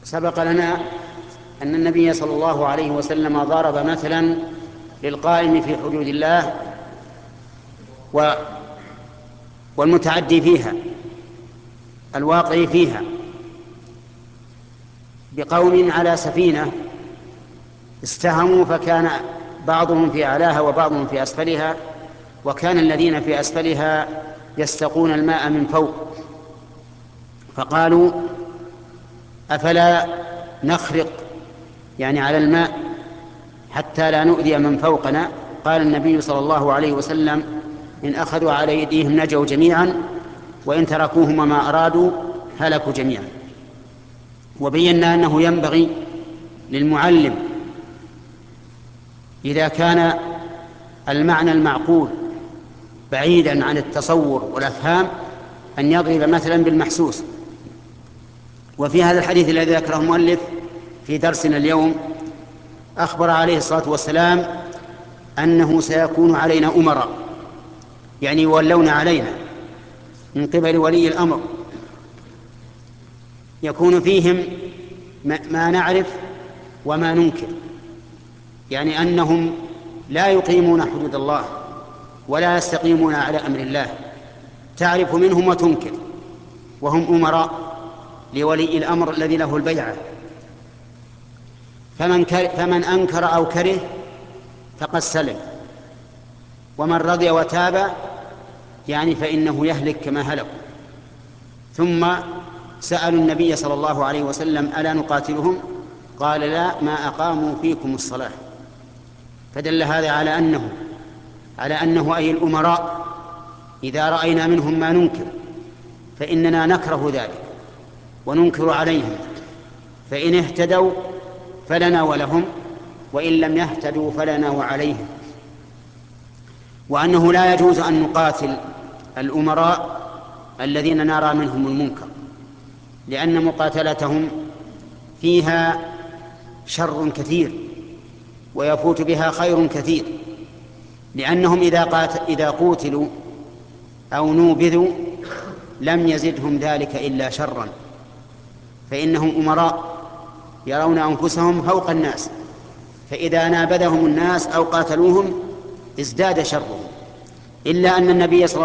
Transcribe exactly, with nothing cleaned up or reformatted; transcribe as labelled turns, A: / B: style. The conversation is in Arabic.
A: سبق لنا أن النبي صلى الله عليه وسلم ضرب مثلا للقائم في حدود الله والمتعدي فيها الواقع فيها بقوم على سفينة استهموا فكان بعضهم في أعلاها وبعضهم في أسفلها، وكان الذين في أسفلها يستقون الماء من فوق، فقالوا أفلا نخرق يعني على الماء حتى لا نؤذي من فوقنا؟ قال النبي صلى الله عليه وسلم إن أخذوا على أيديهم نجوا جميعا، وإن تركوهم وما أرادوا هلكوا جميعا. وبينا أنه ينبغي للمعلم إذا كان المعنى المعقول بعيدا عن التصور والأفهام أن يضرب مثلا بالمحسوس. وفي هذا الحديث الذي ذكره المؤلف في درسنا اليوم أخبر عليه الصلاة والسلام أنه سيكون علينا أمراء، يعني يولون علينا من قبل ولي الأمر، يكون فيهم ما نعرف وما ننكر، يعني أنهم لا يقيمون حدود الله ولا يستقيمون على أمر الله، تعرف منهم وتنكر، وهم أمراء لولي الأمر الذي له البيعة. فمن, فمن أنكر أو كره فقد سلم، ومن رضي وتاب يعني فإنه يهلك كما هلك. ثم سألوا النبي صلى الله عليه وسلم ألا نقاتلهم؟ قال لا، ما أقاموا فيكم الصلاة. فدل هذا على أنه على أنه أي الأمراء إذا رأينا منهم ما ننكر فإننا نكره ذلك وننكر عليهم، فإن اهتدوا فلنا ولهم، وإن لم يهتدوا فلنا وعليهم. وأنه لا يجوز أن نقاتل الأمراء الذين نرى منهم المنكر، لأن مقاتلتهم فيها شر كثير ويفوت بها خير كثير، لأنهم إذا, قاتل إذا قوتلوا أو نوبذوا لم يزدهم ذلك إلا شرا، فإنهم أمراء يرون أنفسهم فوق الناس، فإذا نابذهم الناس أو قاتلوهم ازداد شرهم. إلا أن النبي صلى